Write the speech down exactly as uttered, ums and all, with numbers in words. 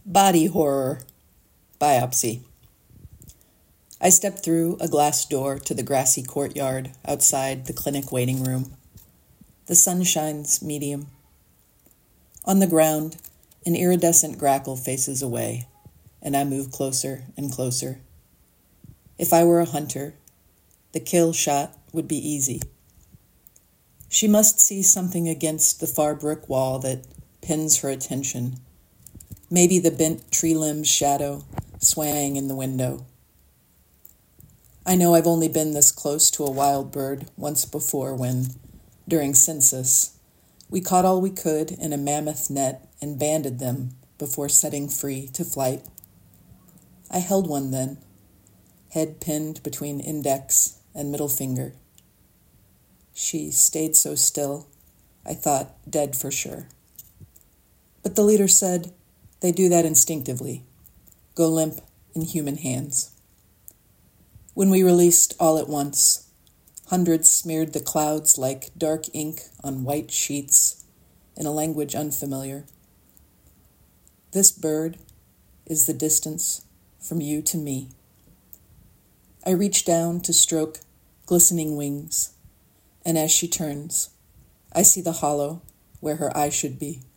Body horror. Biopsy. I step through a glass door to the grassy courtyard outside the clinic waiting room. The sun shines medium. On the ground, an iridescent grackle faces away, and I move closer and closer. If I were a hunter, the kill shot would be easy. She must see something against the far brick wall that pins her attention. Maybe the bent tree limb's shadow swaying in the window. I know I've only been this close to a wild bird once before when, during census, we caught all we could in a mammoth net and banded them before setting free to flight. I held one then, head pinned between index and middle finger. She stayed so still, I thought dead for sure. But the leader said, they do that instinctively, go limp in human hands. When we released all at once, hundreds smeared the clouds like dark ink on white sheets in a language unfamiliar. This bird is the distance from you to me. I reach down to stroke glistening wings, and as she turns, I see the hollow where her eye should be.